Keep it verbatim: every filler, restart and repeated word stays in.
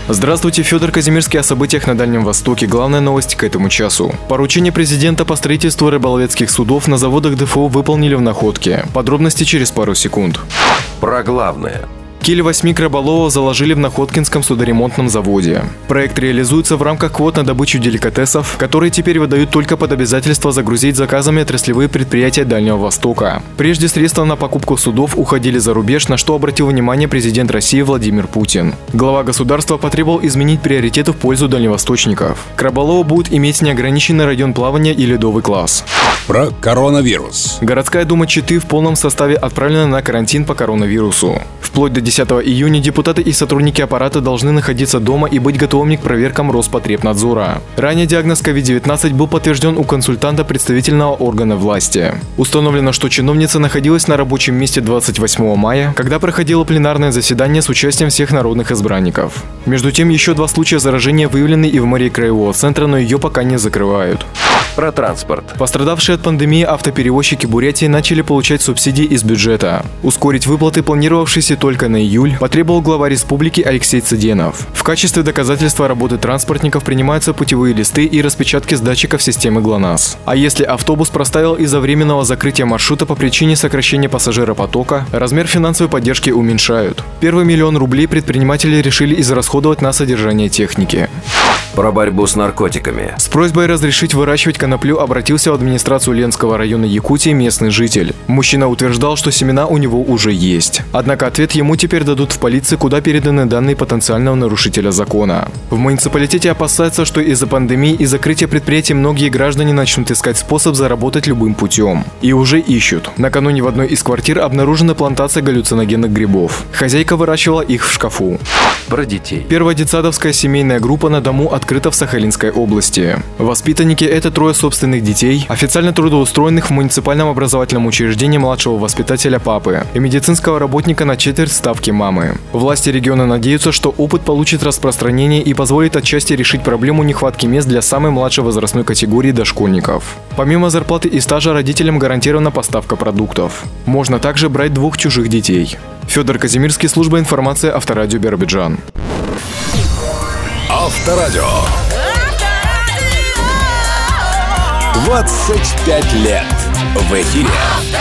Здравствуйте, Федор Казимирский о событиях на Дальнем Востоке. Главная новость к этому часу. Поручение президента по строительству рыболовецких судов на заводах ДФО выполнили в Находке. Подробности через пару секунд. Про главное. Киль восьми краболовов заложили в Находкинском судоремонтном заводе. Проект реализуется в рамках квот на добычу деликатесов, которые теперь выдают только под обязательство загрузить заказами отраслевые предприятия Дальнего Востока. Прежде средства на покупку судов уходили за рубеж, на что обратил внимание президент России Владимир Путин. Глава государства потребовал изменить приоритеты в пользу дальневосточников. Краболовы будут иметь неограниченный район плавания и ледовый класс. Про коронавирус. Городская дума Читы в полном составе отправлена на карантин по коронавирусу. Вплоть до десятого июня депутаты и сотрудники аппарата должны находиться дома и быть готовыми к проверкам Роспотребнадзора. Ранее диагноз ковид девятнадцать был подтвержден у консультанта представительного органа власти. Установлено, что чиновница находилась на рабочем месте двадцать восьмого мая, когда проходило пленарное заседание с участием всех народных избранников. Между тем, еще два случая заражения выявлены и в мэрии краевого центра, но ее пока не закрывают. Про транспорт. Пострадавшие от пандемии автоперевозчики Бурятии начали получать субсидии из бюджета. Ускорить выплаты, планировавшиеся только на июль, потребовал глава республики Алексей Цыденов. В качестве доказательства работы транспортников принимаются путевые листы и распечатки с датчиков системы ГЛОНАСС. А если автобус проставил из-за временного закрытия маршрута по причине сокращения пассажиропотока, размер финансовой поддержки уменьшают. Первый миллион рублей предприниматели решили израсходовать на содержание техники. Про борьбу с наркотиками. С просьбой разрешить выращивать коноплю обратился в администрацию Ленского района Якутии местный житель. Мужчина утверждал, что семена у него уже есть. Однако ответ ему теперь дадут в полиции, куда переданы данные потенциального нарушителя закона. В муниципалитете опасаются, что из-за пандемии и закрытия предприятий многие граждане начнут искать способ заработать любым путем. И уже ищут. Накануне в одной из квартир обнаружена плантация галлюциногенных грибов. Хозяйка выращивала их в шкафу. Про детей. Первая детсадовская семейная группа на дому открыта в Сахалинской области. Воспитанники – это трое собственных детей, официально трудоустроенных в муниципальном образовательном учреждении младшего воспитателя папы и медицинского работника на четверть ставки мамы. Власти региона надеются, что опыт получит распространение и позволит отчасти решить проблему нехватки мест для самой младшей возрастной категории дошкольников. Помимо зарплаты и стажа родителям гарантирована поставка продуктов. Можно также брать двух чужих детей. Федор Казимирский, служба информации Авторадио Биробиджан. Авторадио. двадцать пять лет в эфире.